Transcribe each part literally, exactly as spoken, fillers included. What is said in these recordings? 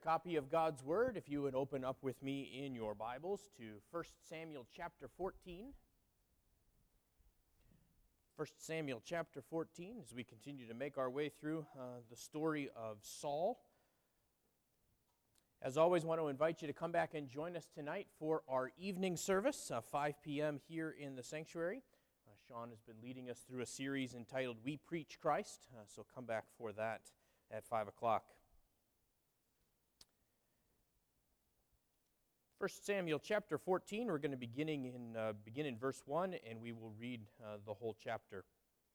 copy of God's Word, if you would open up with me in your Bibles to First Samuel chapter fourteen. First Samuel chapter fourteen, as we continue to make our way through uh, the story of Saul. As always, I want to invite you to come back and join us tonight for our evening service, uh, five p.m. here in the sanctuary. Uh, Sean has been leading us through a series entitled We Preach Christ, uh, so come back for that at five o'clock. First Samuel chapter fourteen, we're going to beginning in, uh, begin in verse one, and we will read uh, the whole chapter.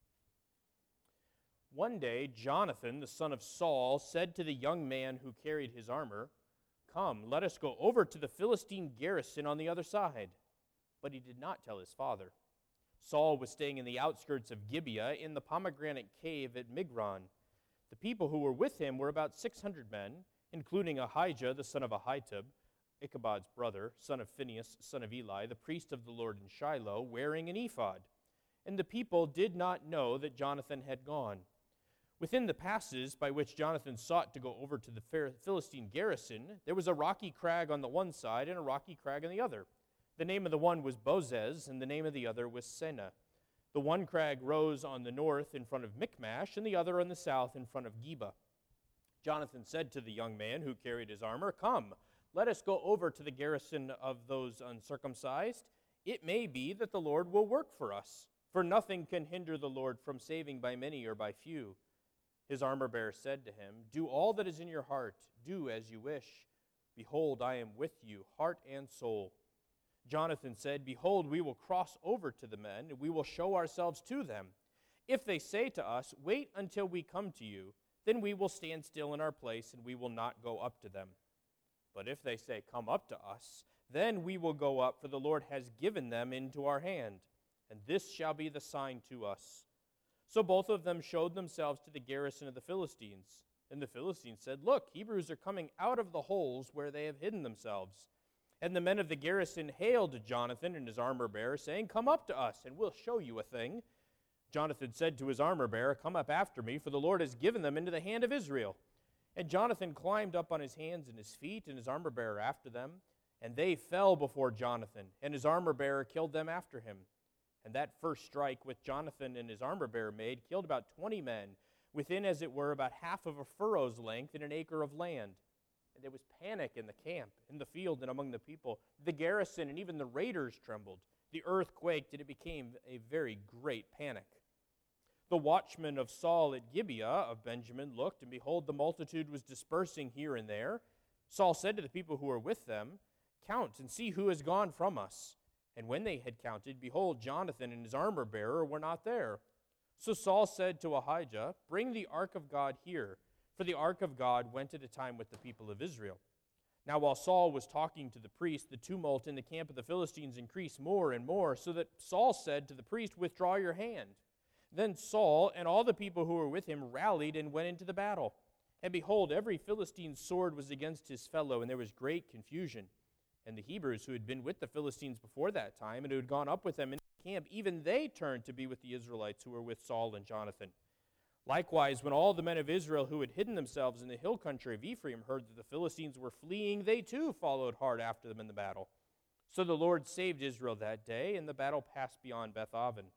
One day, Jonathan, the son of Saul, said to the young man who carried his armor, "Come, let us go over to the Philistine garrison on the other side." But he did not tell his father. Saul was staying in the outskirts of Gibeah in the pomegranate cave at Migron. The people who were with him were about six hundred men, including Ahijah, the son of Ahitub, Ichabod's brother, son of Phinehas, son of Eli, the priest of the Lord in Shiloh, wearing an ephod. And the people did not know that Jonathan had gone. Within the passes by which Jonathan sought to go over to the Philistine garrison, there was a rocky crag on the one side and a rocky crag on the other. The name of the one was Bozez, and the name of the other was Seneh. The one crag rose on the north in front of Michmash, and the other on the south in front of Geba. Jonathan said to the young man who carried his armor, "Come, let us go over to the garrison of those uncircumcised. It may be that the Lord will work for us, for nothing can hinder the Lord from saving by many or by few." His armor-bearer said to him, "Do all that is in your heart. Do as you wish. Behold, I am with you, heart and soul." Jonathan said, "Behold, we will cross over to the men, and we will show ourselves to them. If they say to us, 'Wait until we come to you,' then we will stand still in our place, and we will not go up to them. But if they say, 'Come up to us,' then we will go up, for the Lord has given them into our hand, and this shall be the sign to us." So both of them showed themselves to the garrison of the Philistines. And the Philistines said, "Look, Hebrews are coming out of the holes where they have hidden themselves." And the men of the garrison hailed Jonathan and his armor-bearer, saying, "Come up to us, and we'll show you a thing." Jonathan said to his armor-bearer, "Come up after me, for the Lord has given them into the hand of Israel." And Jonathan climbed up on his hands and his feet, and his armor-bearer after them. And they fell before Jonathan, and his armor-bearer killed them after him. And that first strike which Jonathan and his armor-bearer made killed about twenty men, within, as it were, about half of a furrow's length in an acre of land. And there was panic in the camp, in the field, and among the people. The garrison and even the raiders trembled. The earth quaked, and it became a very great panic. The watchmen of Saul at Gibeah of Benjamin looked, and behold, the multitude was dispersing here and there. Saul said to the people who were with them, "Count and see who has gone from us." And when they had counted, behold, Jonathan and his armor-bearer were not there. So Saul said to Ahijah, "Bring the ark of God here," for the ark of God went at a time with the people of Israel. Now while Saul was talking to the priest, the tumult in the camp of the Philistines increased more and more, so that Saul said to the priest, "Withdraw your hand." Then Saul and all the people who were with him rallied and went into the battle. And behold, every Philistine's sword was against his fellow, and there was great confusion. And the Hebrews who had been with the Philistines before that time, and who had gone up with them in the camp, even they turned to be with the Israelites who were with Saul and Jonathan. Likewise, when all the men of Israel who had hidden themselves in the hill country of Ephraim heard that the Philistines were fleeing, they too followed hard after them in the battle. So the Lord saved Israel that day, and the battle passed beyond Beth-aven.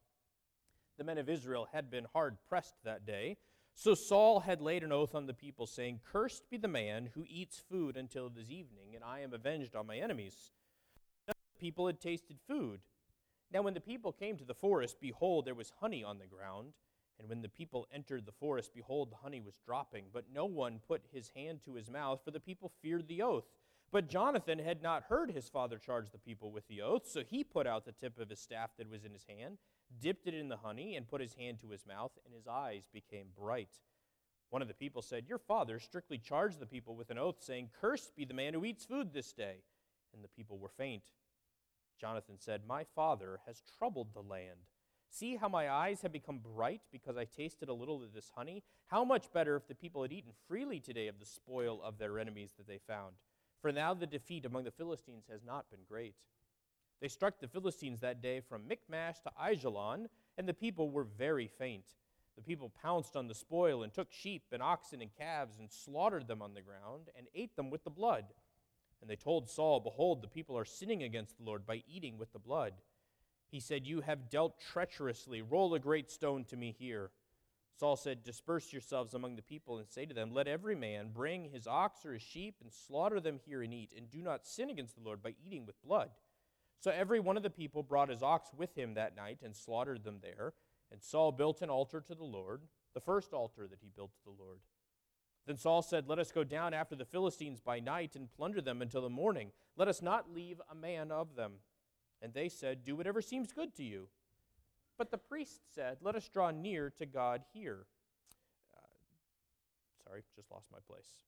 The men of Israel had been hard-pressed that day. So Saul had laid an oath on the people, saying, "Cursed be the man who eats food until it is evening, and I am avenged on my enemies." The people had tasted food. Now when the people came to the forest, behold, there was honey on the ground. And when the people entered the forest, behold, the honey was dropping. But no one put his hand to his mouth, for the people feared the oath. But Jonathan had not heard his father charge the people with the oath, so he put out the tip of his staff that was in his hand, dipped it in the honey, and put his hand to his mouth, and his eyes became bright. One of the people said, "Your father strictly charged the people with an oath, saying, 'Cursed be the man who eats food this day.' And the people were faint." Jonathan said, "My father has troubled the land. See how my eyes have become bright because I tasted a little of this honey? How much better if the people had eaten freely today of the spoil of their enemies that they found. For now the defeat among the Philistines has not been great." They struck the Philistines that day from Michmash to Aijalon, and the people were very faint. The people pounced on the spoil and took sheep and oxen and calves and slaughtered them on the ground and ate them with the blood. And they told Saul, "Behold, the people are sinning against the Lord by eating with the blood." He said, "You have dealt treacherously. Roll a great stone to me here." Saul said, "Disperse yourselves among the people and say to them, let every man bring his ox or his sheep and slaughter them here and eat, and do not sin against the Lord by eating with blood." So every one of the people brought his ox with him that night and slaughtered them there. And Saul built an altar to the Lord, the first altar that he built to the Lord. Then Saul said, "Let us go down after the Philistines by night and plunder them until the morning. Let us not leave a man of them." And they said, "Do whatever seems good to you." But the priest said, "Let us draw near to God here." Uh, sorry, just lost my place.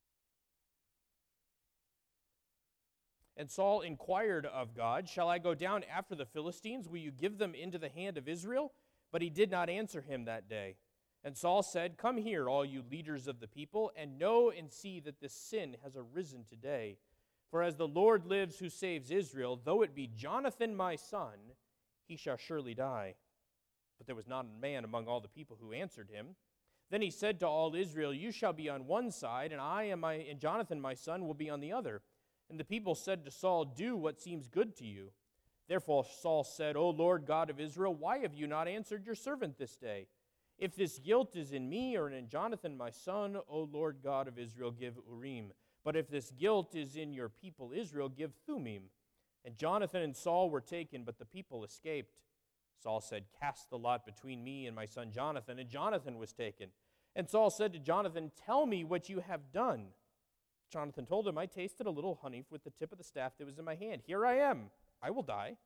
And Saul inquired of God, "Shall I go down after the Philistines? Will you give them into the hand of Israel?" But he did not answer him that day. And Saul said, "Come here, all you leaders of the people, and know and see that this sin has arisen today. For as the Lord lives who saves Israel, though it be Jonathan my son, he shall surely die." But there was not a man among all the people who answered him. Then he said to all Israel, "You shall be on one side, and I and, my, and Jonathan my son will be on the other." And the people said to Saul, "Do what seems good to you." Therefore Saul said, "O Lord God of Israel, why have you not answered your servant this day? If this guilt is in me or in Jonathan my son, O Lord God of Israel, give Urim. But if this guilt is in your people Israel, give Thummim." And Jonathan and Saul were taken, but the people escaped. Saul said, "Cast the lot between me and my son Jonathan." And Jonathan was taken. And Saul said to Jonathan, "Tell me what you have done." Jonathan told him, "I tasted a little honey with the tip of the staff that was in my hand. Here I am. I will die."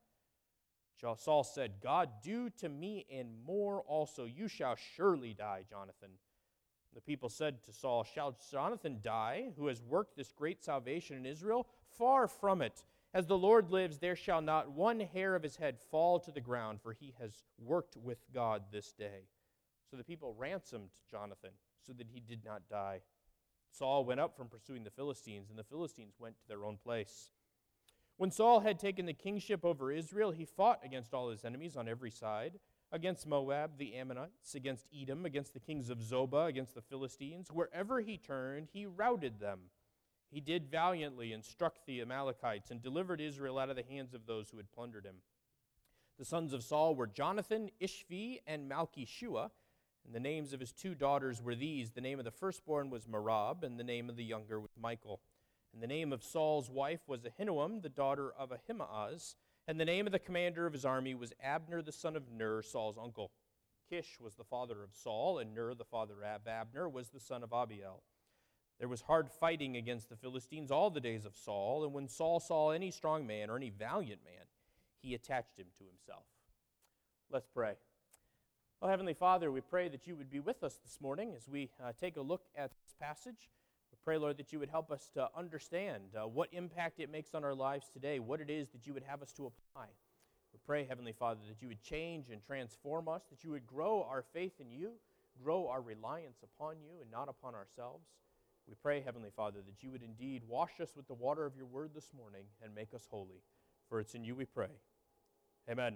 Saul said, "God do to me and more also. You shall surely die, Jonathan." The people said to Saul, "Shall Jonathan die, who has worked this great salvation in Israel? Far from it. As the Lord lives, there shall not one hair of his head fall to the ground, for he has worked with God this day." So the people ransomed Jonathan, so that he did not die. Saul went up from pursuing the Philistines, and the Philistines went to their own place. When Saul had taken the kingship over Israel, he fought against all his enemies on every side, against Moab, the Ammonites, against Edom, against the kings of Zobah, against the Philistines. Wherever he turned, he routed them. He did valiantly and struck the Amalekites and delivered Israel out of the hands of those who had plundered him. The sons of Saul were Jonathan, Ishvi, and Malchishua, and the names of his two daughters were these. The name of the firstborn was Merab, and the name of the younger was Michal. And the name of Saul's wife was Ahinoam, the daughter of Ahimaaz. And the name of the commander of his army was Abner, the son of Ner, Saul's uncle. Kish was the father of Saul, and Ner, the father of Abner, was the son of Abiel. There was hard fighting against the Philistines all the days of Saul, and when Saul saw any strong man or any valiant man, he attached him to himself. Let's pray. Well, Heavenly Father, we pray that you would be with us this morning as we uh, take a look at this passage. We pray, Lord, that you would help us to understand uh, what impact it makes on our lives today, what it is that you would have us to apply. We pray, Heavenly Father, that you would change and transform us, that you would grow our faith in you, grow our reliance upon you and not upon ourselves. We pray, Heavenly Father, that you would indeed wash us with the water of your word this morning and make us holy. For it's in you we pray. Amen.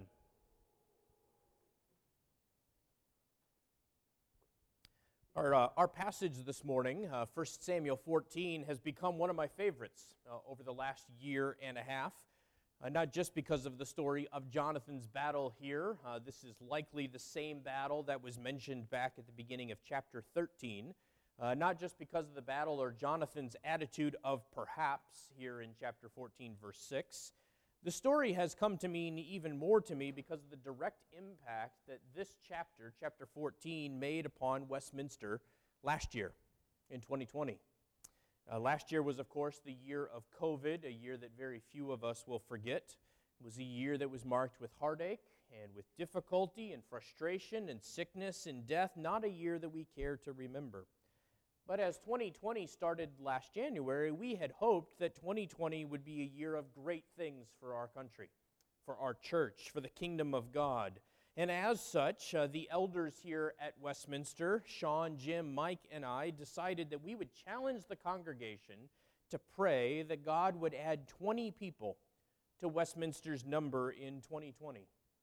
Our, uh, our passage this morning, uh, First Samuel fourteen, has become one of my favorites uh, over the last year and a half. Uh, not just because of the story of Jonathan's battle here. Uh, this is likely the same battle that was mentioned back at the beginning of chapter thirteen. Uh, not just because of the battle or Jonathan's attitude of perhaps here in chapter fourteen, verse six. The story has come to mean even more to me because of the direct impact that this chapter, chapter fourteen, made upon Westminster last year in twenty twenty. Uh, last year was, of course, the year of COVID, a year that very few of us will forget. It was a year that was marked with heartache and with difficulty and frustration and sickness and death, not a year that we care to remember. But as twenty twenty started last January, we had hoped that twenty twenty would be a year of great things for our country, for our church, for the kingdom of God. And as such, uh, the elders here at Westminster, Sean, Jim, Mike, and I, decided that we would challenge the congregation to pray that God would add twenty people to Westminster's number in twenty twenty.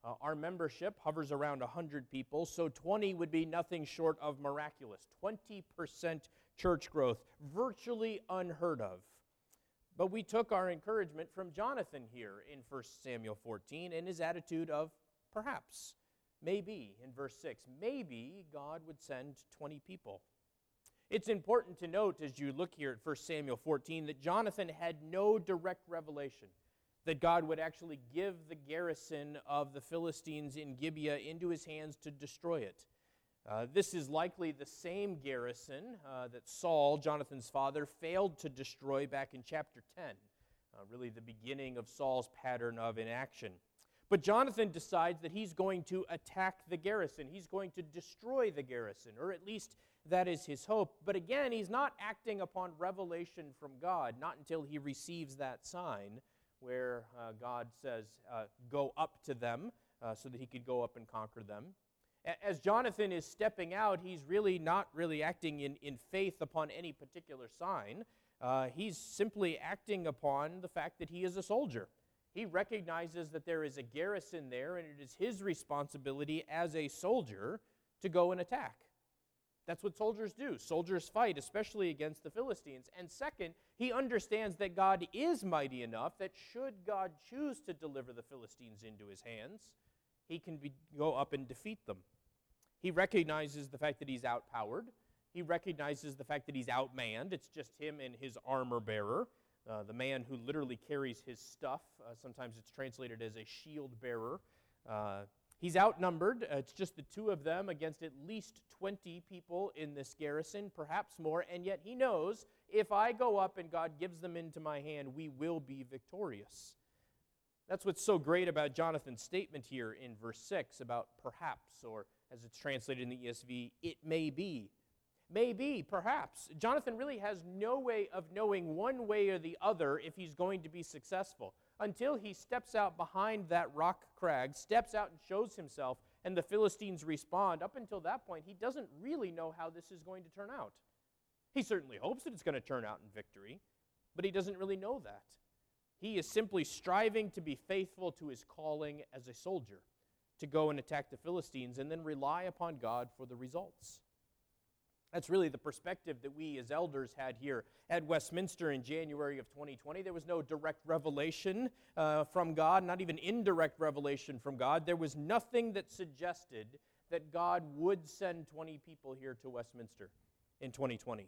Uh, our membership hovers around one hundred people, so twenty would be nothing short of miraculous. twenty percent church growth, virtually unheard of. But we took our encouragement from Jonathan here in First Samuel fourteen and his attitude of perhaps, maybe, in verse six, maybe God would send twenty people. It's important to note as you look here at First Samuel fourteen that Jonathan had no direct revelation that God would actually give the garrison of the Philistines in Gibeah into his hands to destroy it. Uh, this is likely the same garrison uh, that Saul, Jonathan's father, failed to destroy back in chapter ten, uh, really the beginning of Saul's pattern of inaction. But Jonathan decides that he's going to attack the garrison. He's going to destroy the garrison, or at least that is his hope. But again, he's not acting upon revelation from God, not until he receives that sign where uh, God says, uh, go up to them uh, so that he could go up and conquer them. As Jonathan is stepping out, he's really not really acting in, in faith upon any particular sign. Uh, he's simply acting upon the fact that he is a soldier. He recognizes that there is a garrison there, and it is his responsibility as a soldier to go and attack. That's what soldiers do. Soldiers fight, especially against the Philistines. And second, he understands that God is mighty enough that should God choose to deliver the Philistines into his hands, he can be, go up and defeat them. He recognizes the fact that he's outpowered. He recognizes the fact that he's outmanned. It's just him and his armor bearer, uh, the man who literally carries his stuff. Uh, sometimes it's translated as a shield bearer. Uh, he's outnumbered. Uh, it's just the two of them against at least twenty people in this garrison, perhaps more, and yet he knows if I go up and God gives them into my hand, we will be victorious. That's what's so great about Jonathan's statement here in verse six about perhaps, or as it's translated in the E S V, it may be. Maybe, perhaps. Jonathan really has no way of knowing one way or the other if he's going to be successful until he steps out behind that rock crag, steps out and shows himself, and the Philistines respond. Up until that point, he doesn't really know how this is going to turn out. He certainly hopes that it's going to turn out in victory, but he doesn't really know that. He is simply striving to be faithful to his calling as a soldier, to go and attack the Philistines and then rely upon God for the results. That's really the perspective that we as elders had here at Westminster in January of twenty twenty. There was no direct revelation uh, from God, not even indirect revelation from God. There was nothing that suggested that God would send twenty people here to Westminster in twenty twenty.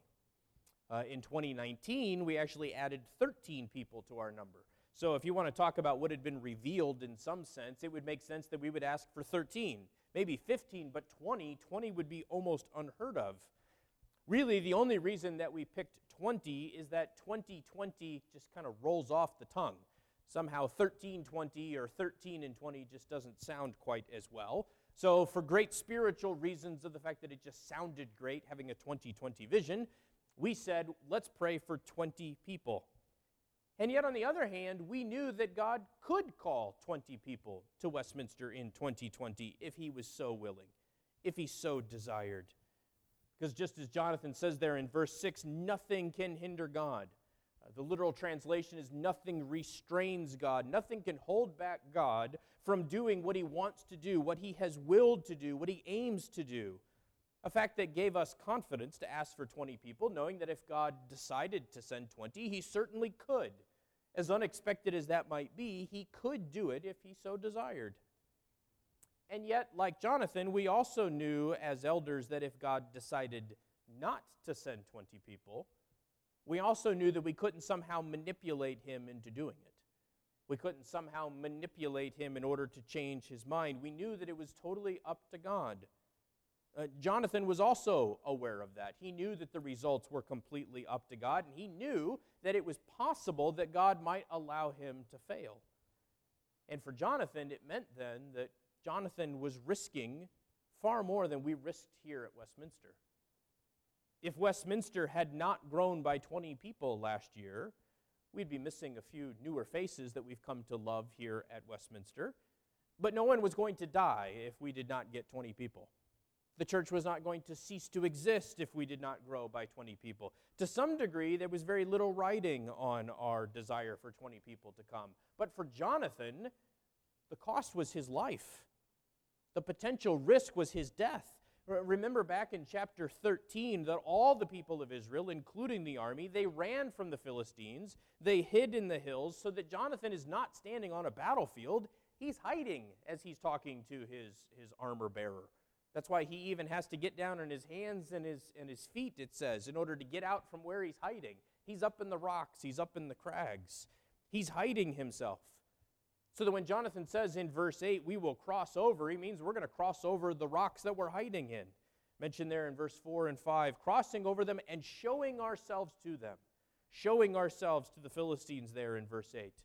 Uh, in twenty nineteen, we actually added thirteen people to our number. So if you want to talk about what had been revealed in some sense, it would make sense that we would ask for thirteen, maybe fifteen, but twenty, twenty would be almost unheard of. Really, the only reason that we picked twenty is that twenty twenty just kind of rolls off the tongue. Somehow thirteen twenty or thirteen and twenty just doesn't sound quite as well. So for great spiritual reasons of the fact that it just sounded great having a twenty twenty vision, we said, let's pray for twenty people. And yet, on the other hand, we knew that God could call twenty people to Westminster in twenty twenty if he was so willing, if he so desired. Because just as Jonathan says there in verse six, nothing can hinder God. Uh, the literal translation is nothing restrains God. Nothing can hold back God from doing what he wants to do, what he has willed to do, what he aims to do. A fact that gave us confidence to ask for twenty people, knowing that if God decided to send twenty, he certainly could. As unexpected as that might be, he could do it if he so desired. And yet, like Jonathan, we also knew as elders that if God decided not to send twenty people, we also knew that we couldn't somehow manipulate him into doing it. We couldn't somehow manipulate him in order to change his mind. We knew that it was totally up to God. Uh, Jonathan was also aware of that. He knew that the results were completely up to God, and he knew that it was possible that God might allow him to fail. And for Jonathan, it meant then that Jonathan was risking far more than we risked here at Westminster. If Westminster had not grown by twenty people last year, we'd be missing a few newer faces that we've come to love here at Westminster. But no one was going to die if we did not get twenty people. The church was not going to cease to exist if we did not grow by twenty people. To some degree, there was very little writing on our desire for twenty people to come. But for Jonathan, The cost was his life. The potential risk was his death. Remember back in chapter thirteen that all the people of Israel, including the army, they ran from the Philistines. They hid in the hills so that Jonathan is not standing on a battlefield. He's hiding as he's talking to his, his armor bearer. That's why he even has to get down on his hands and his, and his feet, it says, in order to get out from where he's hiding. He's up in the rocks. He's up in the crags. He's hiding himself. So that when Jonathan says in verse eight, we will cross over, he means we're going to cross over the rocks that we're hiding in. Mentioned there in verse four and five, crossing over them and showing ourselves to them. Showing ourselves to the Philistines there in verse eight.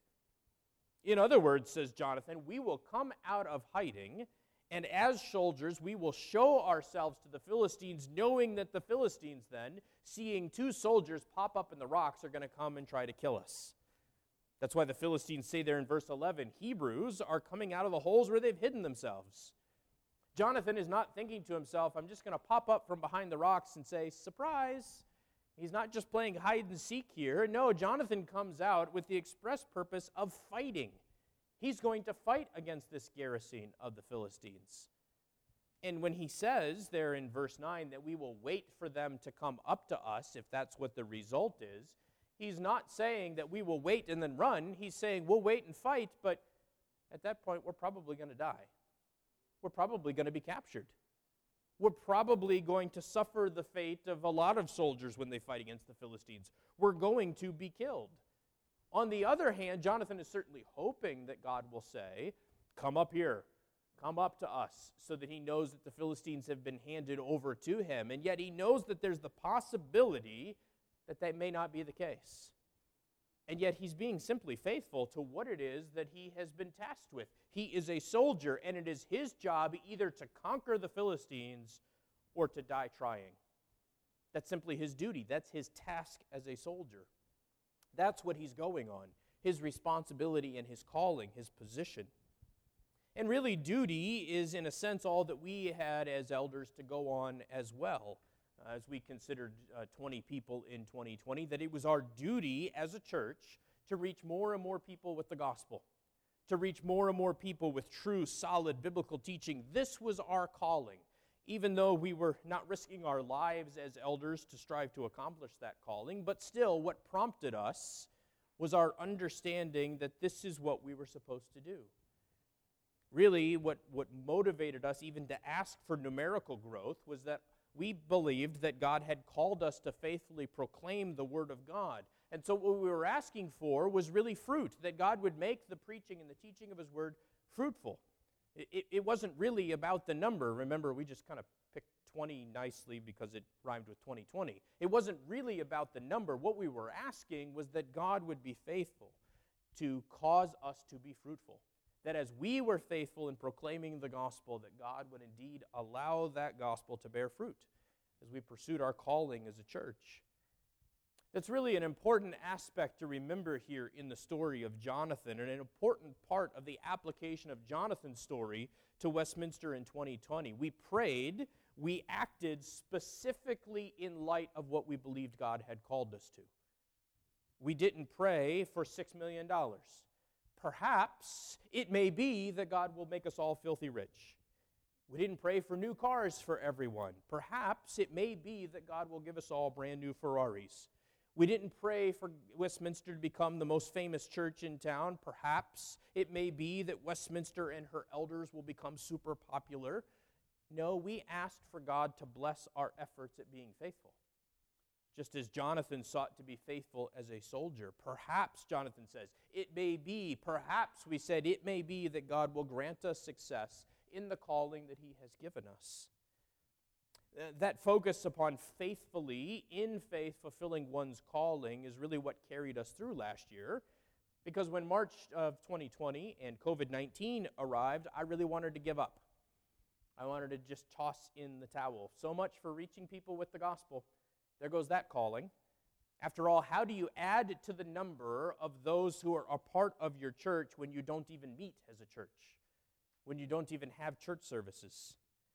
In other words, says Jonathan, we will come out of hiding, and as soldiers we will show ourselves to the Philistines, knowing that the Philistines then, seeing two soldiers pop up in the rocks, are going to come and try to kill us. That's why the Philistines say there in verse eleven, Hebrews are coming out of the holes where they've hidden themselves. Jonathan is not thinking to himself, I'm just going to pop up from behind the rocks and say, surprise. He's not just playing hide and seek here. No, Jonathan comes out with the express purpose of fighting. He's going to fight against this garrison of the Philistines. And when he says there in verse nine that we will wait for them to come up to us, if that's what the result is, he's not saying that we will wait and then run. He's saying we'll wait and fight, but at that point we're probably going to die. We're probably going to be captured. We're probably going to suffer the fate of a lot of soldiers when they fight against the Philistines. We're going to be killed. On the other hand, Jonathan is certainly hoping that God will say, come up here, come up to us, so that he knows that the Philistines have been handed over to him. And yet he knows that there's the possibility that that may not be the case. And yet he's being simply faithful to what it is that he has been tasked with. He is a soldier, and it is his job either to conquer the Philistines or to die trying. That's simply his duty. That's his task as a soldier. That's what he's going on, his responsibility and his calling, his position. And really, duty is, in a sense, all that we had as elders to go on as well. As we considered uh, twenty people in twenty twenty, that it was our duty as a church to reach more and more people with the gospel, to reach more and more people with true, solid biblical teaching. This was our calling, even though we were not risking our lives as elders to strive to accomplish that calling. But still, what prompted us was our understanding that this is what we were supposed to do. Really, what, what motivated us even to ask for numerical growth was that we believed that God had called us to faithfully proclaim the Word of God. And so what we were asking for was really fruit, that God would make the preaching and the teaching of His Word fruitful. It, it, it wasn't really about the number. Remember, we just kind of picked twenty nicely because it rhymed with twenty twenty. It wasn't really about the number. What we were asking was that God would be faithful to cause us to be fruitful. That as we were faithful in proclaiming the gospel, that God would indeed allow that gospel to bear fruit as we pursued our calling as a church. That's really an important aspect to remember here in the story of Jonathan, and an important part of the application of Jonathan's story to Westminster in twenty twenty. We prayed, we acted specifically in light of what we believed God had called us to. We didn't pray for six million dollars. Perhaps it may be that God will make us all filthy rich. We didn't pray for new cars for everyone. Perhaps it may be that God will give us all brand new Ferraris. We didn't pray for Westminster to become the most famous church in town. Perhaps it may be that Westminster and her elders will become super popular. No, we asked for God to bless our efforts at being faithful. Just as Jonathan sought to be faithful as a soldier. Perhaps, Jonathan says, it may be, perhaps we said, it may be that God will grant us success in the calling that He has given us. Uh, that focus upon faithfully, in faith, fulfilling one's calling is really what carried us through last year. Because when March of twenty twenty and covid nineteen arrived, I really wanted to give up. I wanted to just toss in the towel. So much for reaching people with the gospel. There goes that calling. After all, how do you add to the number of those who are a part of your church when you don't even meet as a church? When you don't even have church services?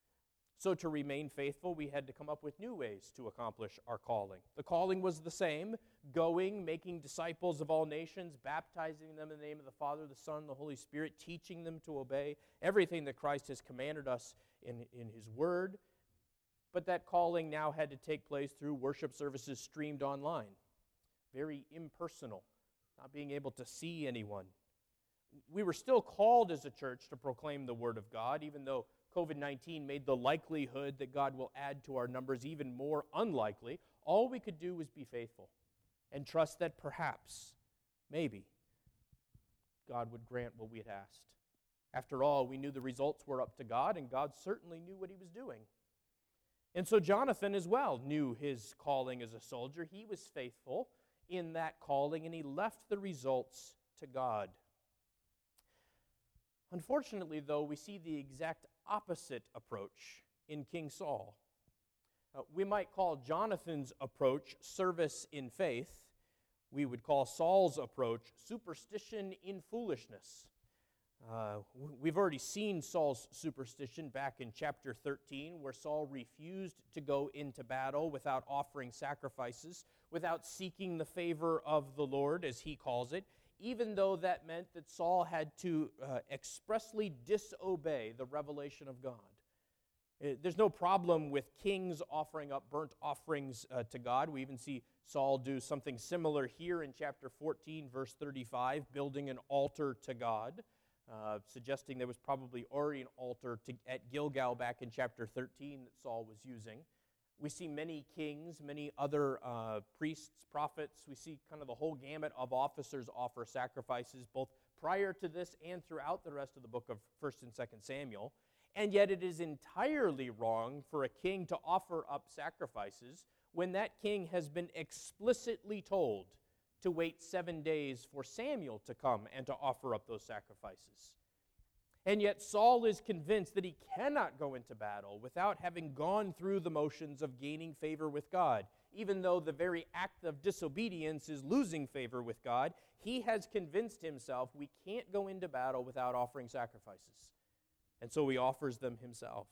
So to remain faithful, we had to come up with new ways to accomplish our calling. The calling was the same, going, making disciples of all nations, baptizing them in the name of the Father, the Son, the Holy Spirit, teaching them to obey everything that Christ has commanded us in, in His Word. But that calling now had to take place through worship services streamed online. Very impersonal, not being able to see anyone. We were still called as a church to proclaim the Word of God, even though covid nineteen made the likelihood that God will add to our numbers even more unlikely. All we could do was be faithful and trust that perhaps, maybe, God would grant what we had asked. After all, we knew the results were up to God, and God certainly knew what He was doing. And so Jonathan as well knew his calling as a soldier. He was faithful in that calling, and he left the results to God. Unfortunately, though, we see the exact opposite approach in King Saul. Uh, we might call Jonathan's approach service in faith. We would call Saul's approach superstition in foolishness. Uh, we've already seen Saul's superstition back in chapter thirteen, where Saul refused to go into battle without offering sacrifices, without seeking the favor of the Lord, as he calls it, even though that meant that Saul had to uh, expressly disobey the revelation of God. Uh, there's no problem with kings offering up burnt offerings uh, to God. We even see Saul do something similar here in chapter fourteen, verse thirty-five, building an altar to God. Uh, suggesting there was probably already an altar to, at Gilgal back in chapter thirteen that Saul was using. We see many kings, many other uh, priests, prophets. We see kind of the whole gamut of officers offer sacrifices, both prior to this and throughout the rest of the book of First and Second Samuel. And yet it is entirely wrong for a king to offer up sacrifices when that king has been explicitly told to wait seven days for Samuel to come and to offer up those sacrifices. And yet Saul is convinced that he cannot go into battle without having gone through the motions of gaining favor with God. Even though the very act of disobedience is losing favor with God, he has convinced himself we can't go into battle without offering sacrifices. And so he offers them himself.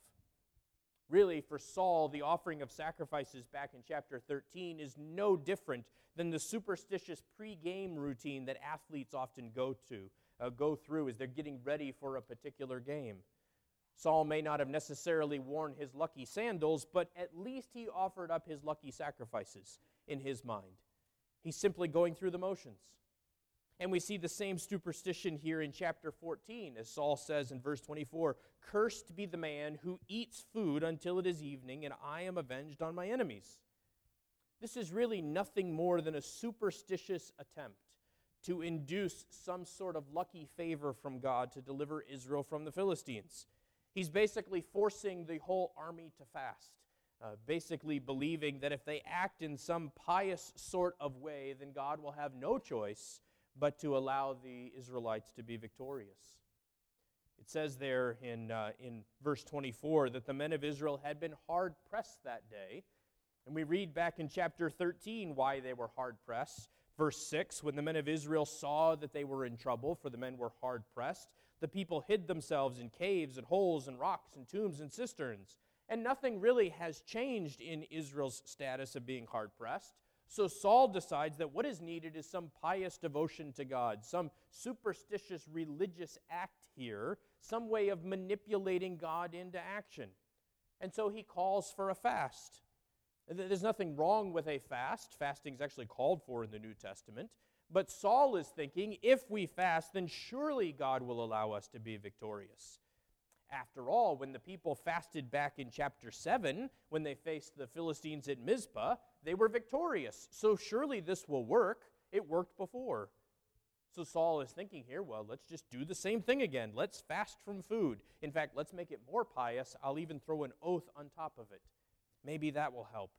Really, for Saul, the offering of sacrifices back in chapter thirteen is no different than the superstitious pre-game routine that athletes often go to, uh, go through as they're getting ready for a particular game. Saul may not have necessarily worn his lucky sandals, but at least he offered up his lucky sacrifices in his mind. He's simply going through the motions. And we see the same superstition here in chapter fourteen, as Saul says in verse twenty-four, "Cursed be the man who eats food until it is evening, and I am avenged on my enemies." This is really nothing more than a superstitious attempt to induce some sort of lucky favor from God to deliver Israel from the Philistines. He's basically forcing the whole army to fast, uh, basically believing that if they act in some pious sort of way, then God will have no choice but to allow the Israelites to be victorious. It says there in, uh, in verse twenty-four that the men of Israel had been hard-pressed that day. And we read back in chapter thirteen why they were hard-pressed. Verse six, when the men of Israel saw that they were in trouble, for the men were hard-pressed, the people hid themselves in caves and holes and rocks and tombs and cisterns. And nothing really has changed in Israel's status of being hard-pressed. So Saul decides that what is needed is some pious devotion to God, some superstitious religious act here, some way of manipulating God into action. And so he calls for a fast. There's nothing wrong with a fast. Fasting is actually called for in the New Testament. But Saul is thinking, if we fast, then surely God will allow us to be victorious. After all, when the people fasted back in chapter seven, when they faced the Philistines at Mizpah, they were victorious. So surely this will work. It worked before. So Saul is thinking here, well, let's just do the same thing again. Let's fast from food. In fact, let's make it more pious. I'll even throw an oath on top of it. Maybe that will help.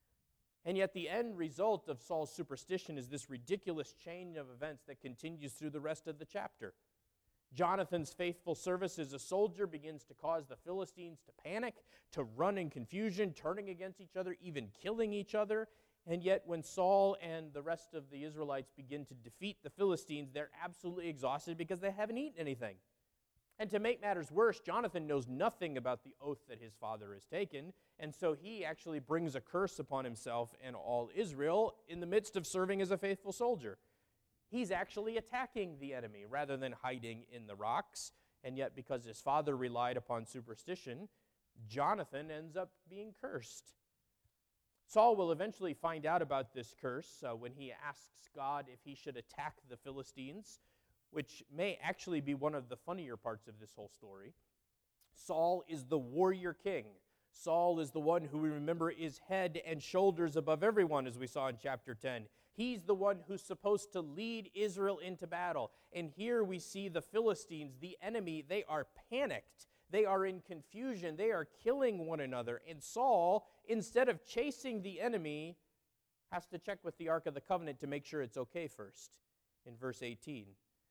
And yet the end result of Saul's superstition is this ridiculous chain of events that continues through the rest of the chapter. Jonathan's faithful service as a soldier begins to cause the Philistines to panic, to run in confusion, turning against each other, even killing each other. And yet when Saul and the rest of the Israelites begin to defeat the Philistines, they're absolutely exhausted because they haven't eaten anything. And to make matters worse, Jonathan knows nothing about the oath that his father has taken, and so he actually brings a curse upon himself and all Israel in the midst of serving as a faithful soldier. He's actually attacking the enemy rather than hiding in the rocks, and yet because his father relied upon superstition, Jonathan ends up being cursed. Saul will eventually find out about this curse uh, when he asks God if he should attack the Philistines, which may actually be one of the funnier parts of this whole story. Saul is the warrior king. Saul is the one who, we remember, is head and shoulders above everyone, as we saw in chapter ten. He's the one who's supposed to lead Israel into battle. And here we see the Philistines, the enemy, they are panicked. They are in confusion. They are killing one another. And Saul, instead of chasing the enemy, has to check with the Ark of the Covenant to make sure it's okay first, in verse eighteen.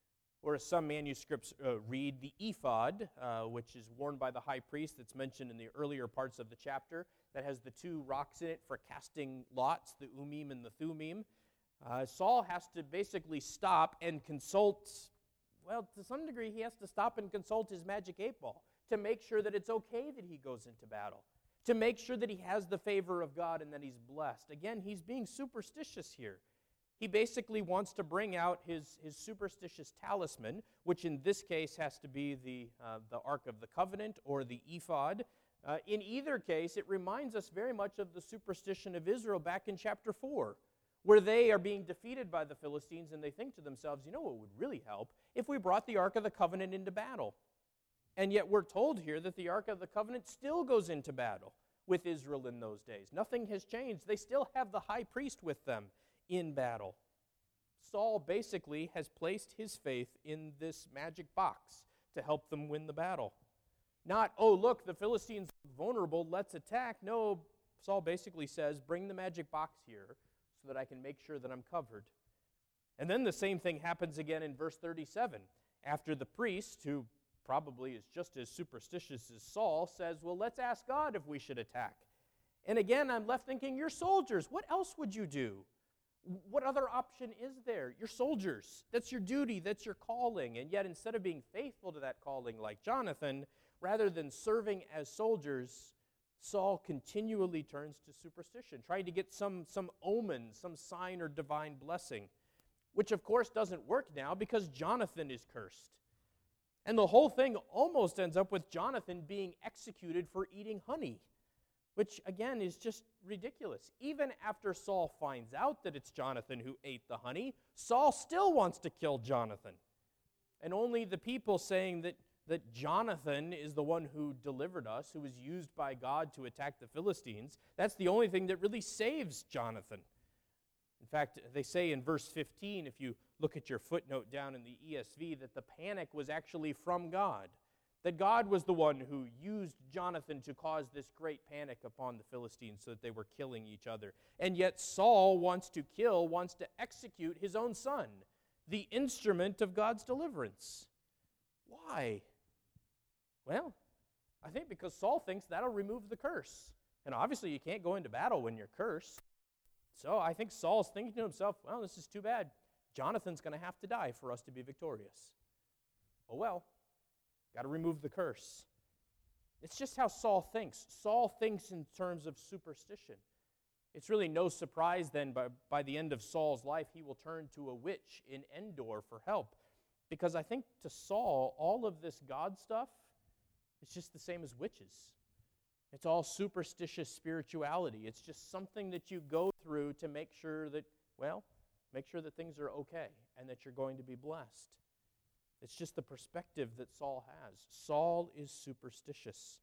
Or as some manuscripts uh, read, the ephod, uh, which is worn by the high priest that's mentioned in the earlier parts of the chapter, that has the two rocks in it for casting lots, the Urim and the Thummim. Uh, Saul has to basically stop and consult, well, to some degree, he has to stop and consult his magic eight ball to make sure that it's okay that he goes into battle, to make sure that he has the favor of God and that he's blessed. Again, he's being superstitious here. He basically wants to bring out his, his superstitious talisman, which in this case has to be the, uh, the Ark of the Covenant or the ephod. Uh, in either case, it reminds us very much of the superstition of Israel back in chapter four, where they are being defeated by the Philistines and they think to themselves, you know what would really help if we brought the Ark of the Covenant into battle? And yet we're told here that the Ark of the Covenant still goes into battle with Israel in those days. Nothing has changed. They still have the high priest with them in battle. Saul basically has placed his faith in this magic box to help them win the battle. Not, oh, look, the Philistines are vulnerable, let's attack. No, Saul basically says, bring the magic box here so that I can make sure that I'm covered. And then the same thing happens again in verse thirty-seven. After the priest, who probably is just as superstitious as Saul, says, well, let's ask God if we should attack. And again, I'm left thinking, you're soldiers. What else would you do? What other option is there? You're soldiers. That's your duty. That's your calling. And yet, instead of being faithful to that calling like Jonathan, rather than serving as soldiers, Saul continually turns to superstition, trying to get some, some omen, some sign or divine blessing, which of course doesn't work now because Jonathan is cursed. And the whole thing almost ends up with Jonathan being executed for eating honey, which, again, is just ridiculous. Even after Saul finds out that it's Jonathan who ate the honey, Saul still wants to kill Jonathan. And only the people saying that, that Jonathan is the one who delivered us, who was used by God to attack the Philistines, that's the only thing that really saves Jonathan. In fact, they say in verse fifteen, if you look at your footnote down in the E S V, that the panic was actually from God. That God was the one who used Jonathan to cause this great panic upon the Philistines so that they were killing each other. And yet Saul wants to kill, wants to execute his own son, the instrument of God's deliverance. Why? Well, I think because Saul thinks that'll remove the curse. And obviously you can't go into battle when you're cursed. So I think Saul's thinking to himself, well, this is too bad. Jonathan's going to have to die for us to be victorious. Oh well. Got to remove the curse. It's just how Saul thinks. Saul thinks in terms of superstition. It's really no surprise then, by, by the end of Saul's life, he will turn to a witch in Endor for help. Because I think to Saul, all of this God stuff is just the same as witches. It's all superstitious spirituality. It's just something that you go through to make sure that, well, make sure that things are okay and that you're going to be blessed. It's just the perspective that Saul has. Saul is superstitious.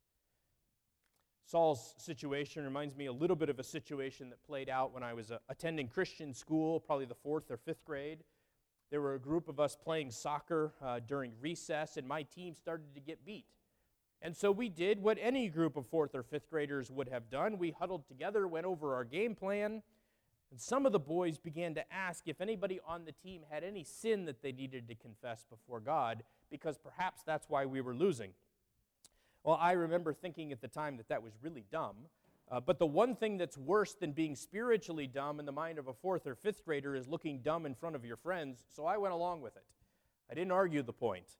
Saul's situation reminds me a little bit of a situation that played out when I was uh, attending Christian school, probably the fourth or fifth grade. There were a group of us playing soccer uh, during recess, and my team started to get beat. And so we did what any group of fourth or fifth graders would have done. We huddled together, went over our game plan, and some of the boys began to ask if anybody on the team had any sin that they needed to confess before God, because perhaps that's why we were losing. Well, I remember thinking at the time that that was really dumb, uh, but the one thing that's worse than being spiritually dumb in the mind of a fourth or fifth grader is looking dumb in front of your friends, so I went along with it. I didn't argue the point.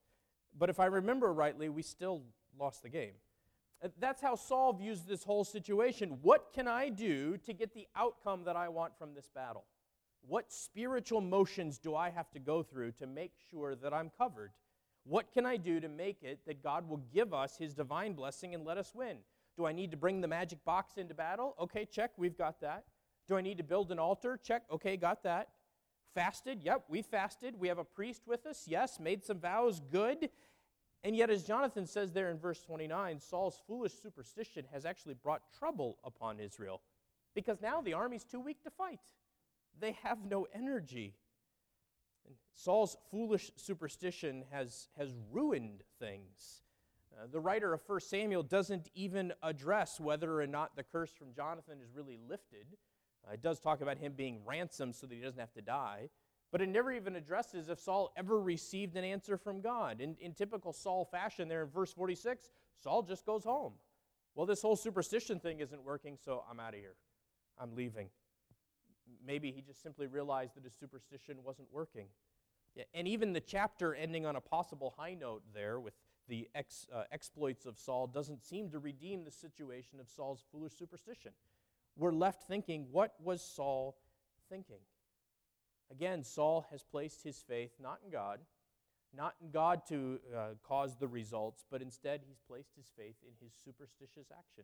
But if I remember rightly, we still lost the game. Uh, That's how Saul views this whole situation. What can I do to get the outcome that I want from this battle? What spiritual motions do I have to go through to make sure that I'm covered? What can I do to make it that God will give us his divine blessing and let us win? Do I need to bring the magic box into battle? Okay, check, we've got that. Do I need to build an altar? Check, okay, got that. Fasted? Yep, we fasted. We have a priest with us? Yes. Made some vows? Good. And yet, as Jonathan says there in verse twenty-nine, Saul's foolish superstition has actually brought trouble upon Israel because now the army's too weak to fight. They have no energy. And Saul's foolish superstition has, has ruined things. Uh, the writer of First Samuel doesn't even address whether or not the curse from Jonathan is really lifted. Uh, it does talk about him being ransomed so that he doesn't have to die. But it never even addresses if Saul ever received an answer from God. In, in typical Saul fashion there in verse forty-six, Saul just goes home. Well, this whole superstition thing isn't working, so I'm out of here. I'm leaving. Maybe he just simply realized that his superstition wasn't working. Yeah, and even the chapter ending on a possible high note there with the ex, uh, exploits of Saul doesn't seem to redeem the situation of Saul's foolish superstition. We're left thinking, what was Saul thinking? Again, Saul has placed his faith not in God, not in God to uh, cause the results, but instead he's placed his faith in his superstitious action.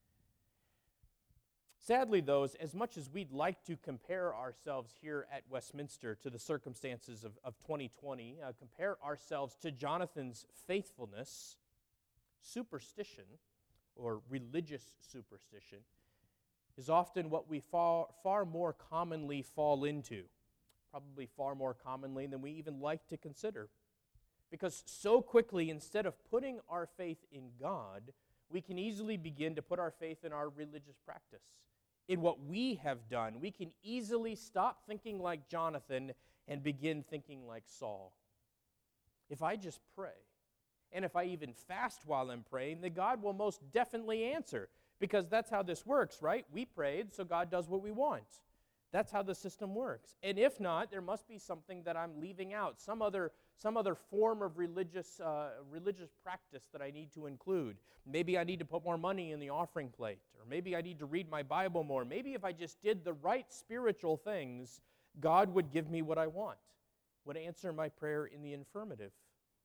Sadly, though, as much as we'd like to compare ourselves here at Westminster to the circumstances of, of twenty twenty, uh, compare ourselves to Jonathan's faithfulness, superstition, or religious superstition, is often what we far, far more commonly fall into, probably far more commonly than we even like to consider. Because so quickly, instead of putting our faith in God, we can easily begin to put our faith in our religious practice, in what we have done. We can easily stop thinking like Jonathan and begin thinking like Saul. If I just pray, and if I even fast while I'm praying, then God will most definitely answer, because that's how this works, right? We prayed, so God does what we want. That's how the system works. And if not, there must be something that I'm leaving out, some other some other form of religious uh, religious practice that I need to include. Maybe I need to put more money in the offering plate, or maybe I need to read my Bible more. Maybe if I just did the right spiritual things, God would give me what I want, would answer my prayer in the affirmative.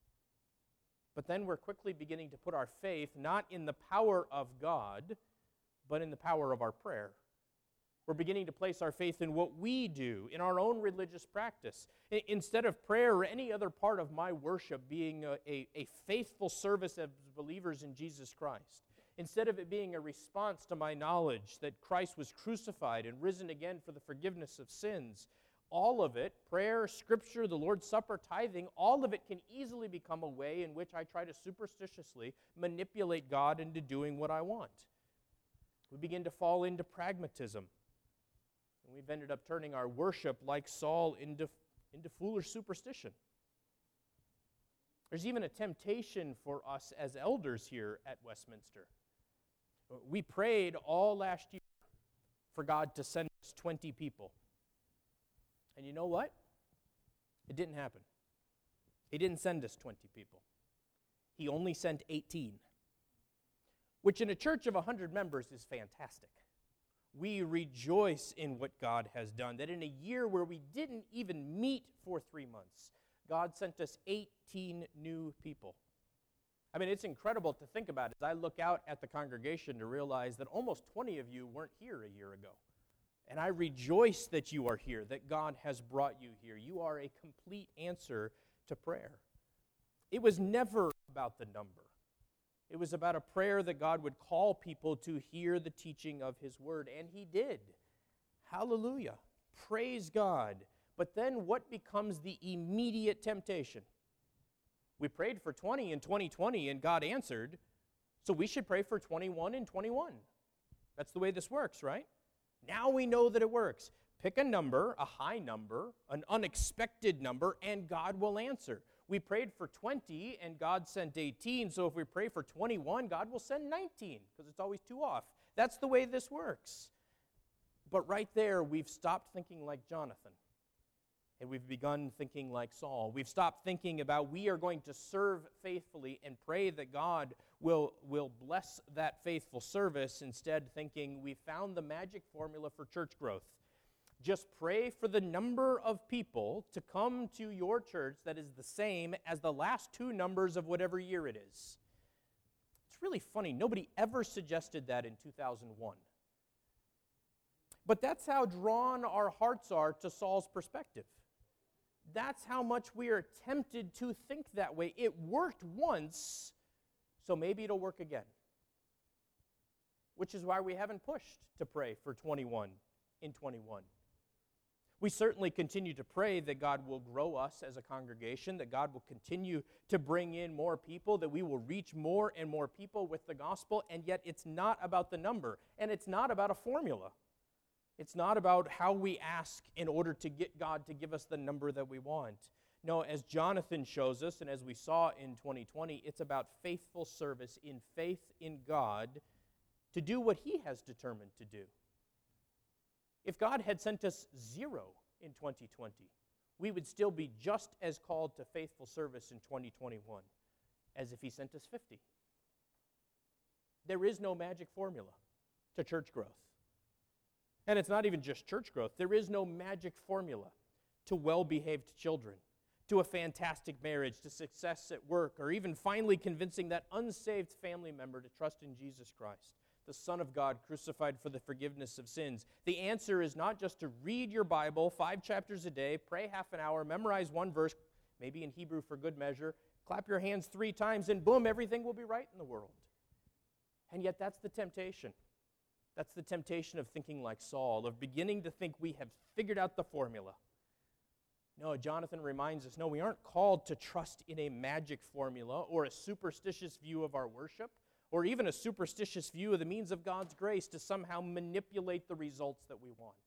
But then we're quickly beginning to put our faith not in the power of God, but in the power of our prayer. We're beginning to place our faith in what we do, in our own religious practice. I- instead of prayer or any other part of my worship being a, a, a faithful service as believers in Jesus Christ, instead of it being a response to my knowledge that Christ was crucified and risen again for the forgiveness of sins, all of it, prayer, scripture, the Lord's Supper, tithing, all of it can easily become a way in which I try to superstitiously manipulate God into doing what I want. We begin to fall into pragmatism. And we've ended up turning our worship, like Saul, into, into foolish superstition. There's even a temptation for us as elders here at Westminster. We prayed all last year for God to send us twenty people. And you know what? It didn't happen. He didn't send us twenty people. He only sent eighteen, which in a church of one hundred members is fantastic. We rejoice in what God has done, that in a year where we didn't even meet for three months, God sent us eighteen new people. I mean, it's incredible to think about as I look out at the congregation to realize that almost twenty of you weren't here a year ago. And I rejoice that you are here, that God has brought you here. You are a complete answer to prayer. It was never about the number. It was about a prayer that God would call people to hear the teaching of His Word, and He did. Hallelujah. Praise God. But then what becomes the immediate temptation? We prayed for twenty in twenty twenty, and God answered, so we should pray for twenty-one in twenty-one. That's the way this works, right? Now we know that it works. Pick a number, a high number, an unexpected number, and God will answer. We prayed for twenty, and God sent eighteen, so if we pray for twenty-one, God will send nineteen, because it's always two off. That's the way this works. But right there, we've stopped thinking like Jonathan. And we've begun thinking like Saul. We've stopped thinking about we are going to serve faithfully and pray that God will, will bless that faithful service, instead thinking we found the magic formula for church growth. Just pray for the number of people to come to your church that is the same as the last two numbers of whatever year it is. It's really funny. Nobody ever suggested that in two thousand one. But that's how drawn our hearts are to Saul's perspective. That's how much we are tempted to think that way. It worked once, so maybe it'll work again. Which is why we haven't pushed to pray for twenty-one in twenty-one. We certainly continue to pray that God will grow us as a congregation, that God will continue to bring in more people, that we will reach more and more people with the gospel, and yet it's not about the number, and it's not about a formula. It's not about how we ask in order to get God to give us the number that we want. No, as Jonathan shows us, and as we saw in twenty twenty, it's about faithful service in faith in God to do what He has determined to do. If God had sent us zero in twenty twenty, we would still be just as called to faithful service in twenty twenty-one as if He sent us fifty. There is no magic formula to church growth. And it's not even just church growth. There is no magic formula to well-behaved children, to a fantastic marriage, to success at work, or even finally convincing that unsaved family member to trust in Jesus Christ, the Son of God, crucified for the forgiveness of sins. The answer is not just to read your Bible five chapters a day, pray half an hour, memorize one verse, maybe in Hebrew for good measure, clap your hands three times, and boom, everything will be right in the world. And yet that's the temptation. That's the temptation of thinking like Saul, of beginning to think we have figured out the formula. No, Jonathan reminds us, no, we aren't called to trust in a magic formula or a superstitious view of our worship, or even a superstitious view of the means of God's grace to somehow manipulate the results that we want.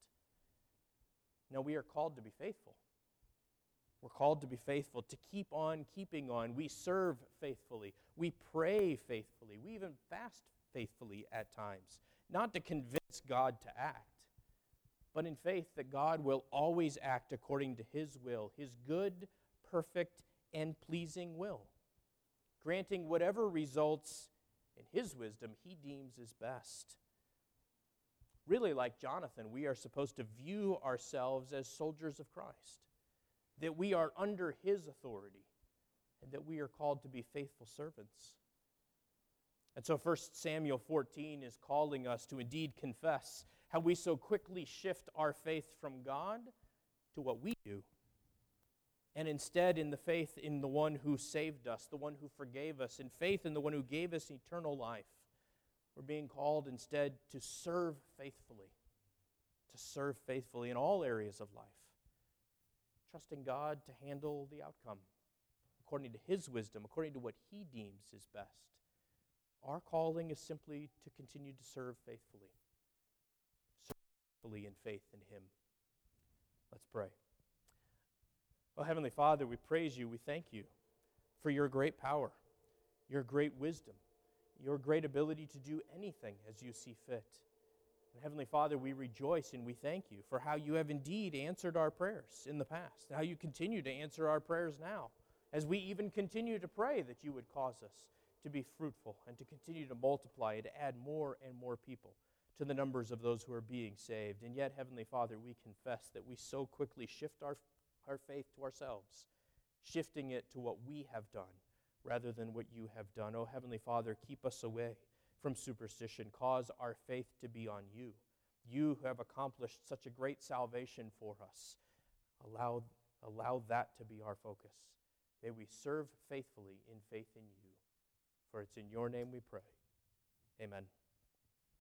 No, we are called to be faithful. We're called to be faithful, to keep on keeping on. We serve faithfully. We pray faithfully. We even fast faithfully at times. Not to convince God to act, but in faith that God will always act according to His will, His good, perfect, and pleasing will, granting whatever results in His wisdom He deems is best. Really, like Jonathan, we are supposed to view ourselves as soldiers of Christ, that we are under His authority, and that we are called to be faithful servants. And so First Samuel fourteen is calling us to indeed confess how we so quickly shift our faith from God to what we do, and instead in the faith in the one who saved us, the one who forgave us, in faith in the one who gave us eternal life. We're being called instead to serve faithfully, to serve faithfully in all areas of life, trusting God to handle the outcome according to His wisdom, according to what He deems is best. Our calling is simply to continue to serve faithfully. Serve faithfully in faith in Him. Let's pray. Oh, Heavenly Father, we praise You. We thank You for Your great power, Your great wisdom, Your great ability to do anything as You see fit. And Heavenly Father, we rejoice and we thank You for how You have indeed answered our prayers in the past, and how You continue to answer our prayers now, as we even continue to pray that You would cause us to be fruitful and to continue to multiply and to add more and more people to the numbers of those who are being saved. And yet, Heavenly Father, we confess that we so quickly shift our, our faith to ourselves, shifting it to what we have done rather than what You have done. Oh, Heavenly Father, keep us away from superstition. Cause our faith to be on You. You who have accomplished such a great salvation for us. Allow, allow that to be our focus. May we serve faithfully in faith in You. For it's in Your name we pray. Amen.